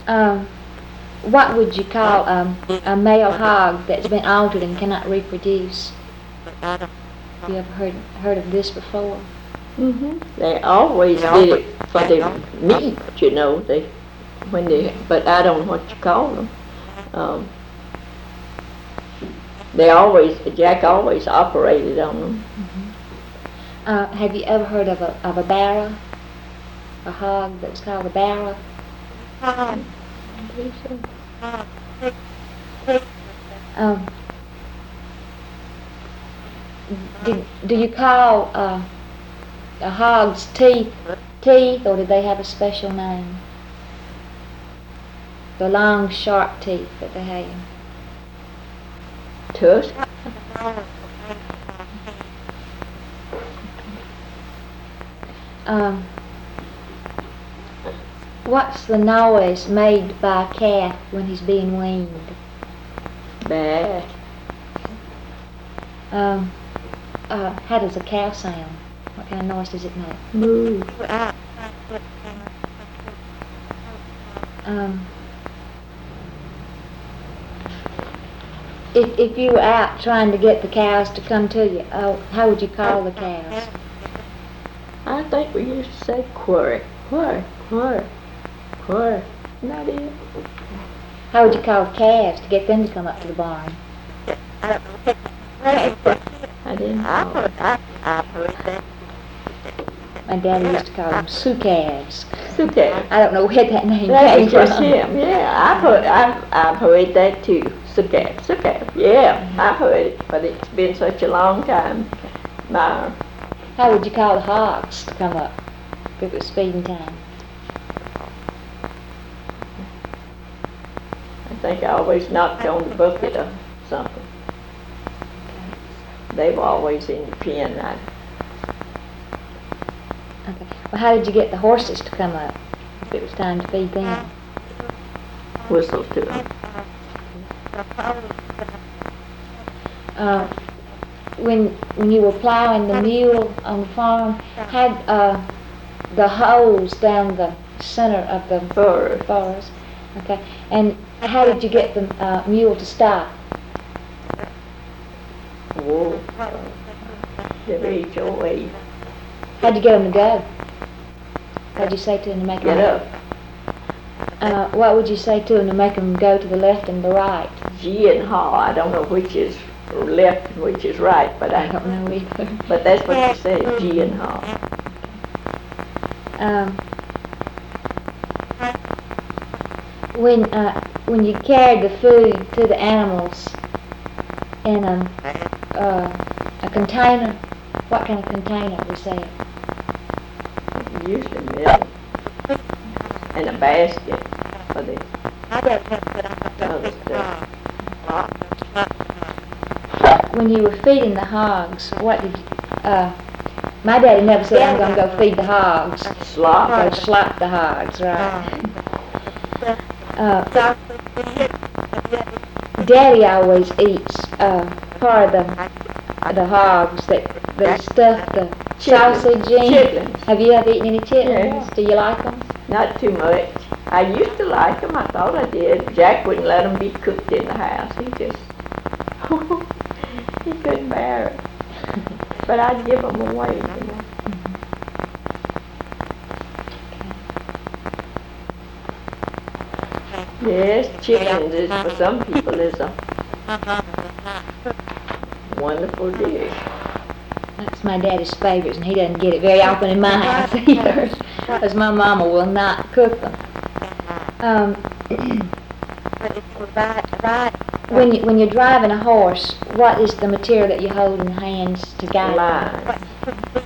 Um, what would you call a male hog that's been altered and cannot reproduce? Have you ever heard of this before? They always did it for the meat, you know. But I don't know what you call them. Jack always operated on them. Have you ever heard of a barra? A hog that's called a barra? I believe so. Do you call a hog's teeth, or do they have a special name? The long, sharp teeth that they have. Tusk. What's the noise made by a calf when he's being weaned? Bad. How does a cow sound? What kind of noise does it make? Moo. If you were out trying to get the cows to come to you, how would you call the cows? I think we used to say quirk, quirk, quirk, quirk. Isn't that it? How would you call the calves to get them to come up to the barn? I didn't know. My daddy used to call them Sioux calves. Sioux calves. I don't know where that name That came was just from. him. Yeah, I've heard that too. Sioux calf, Sioux calf. Yeah, I've heard it, but it's been such a long time. How would you call the hogs to come up if it was feeding time? I think I always knocked on the bucket or something. They were always in the pen. Okay. Well, how did you get the horses to come up if it was time to feed them? Whistle to them. When you were plowing the mule on the farm, had the holes down the center of the furrows. Okay. And how did you get the mule to stop? Whoa. The HOA. How'd you get him to go? What'd you say to him to make him Get up. What would you say to him to make him go to the left and the right? G and haw. I don't know which is left and which is right, but I don't know either. But that's what you say, G and haw. When you carried the food to the animals in a container, what kind of container was that? Usually milk and a basket for the other stuff. When you were feeding the hogs, what did my daddy never said, I'm going to go feed the hogs. Slop. Go slop the hogs, right. Daddy always eats part of the hogs that they stuff the sausage in. Chitlins. Have you ever eaten any chitlins? Yes. Do you like them? Not too much. I used to like them. I thought I did. Jack wouldn't let them be cooked in the house. He just, he couldn't bear it. But I'd give them away, you know. Yes, chickens is, for some people, is a wonderful dish. That's my daddy's favorites, and he doesn't get it very often in my house either, because my mama will not cook them. When you're driving a horse, what is the material that you hold in the hands to guide Line.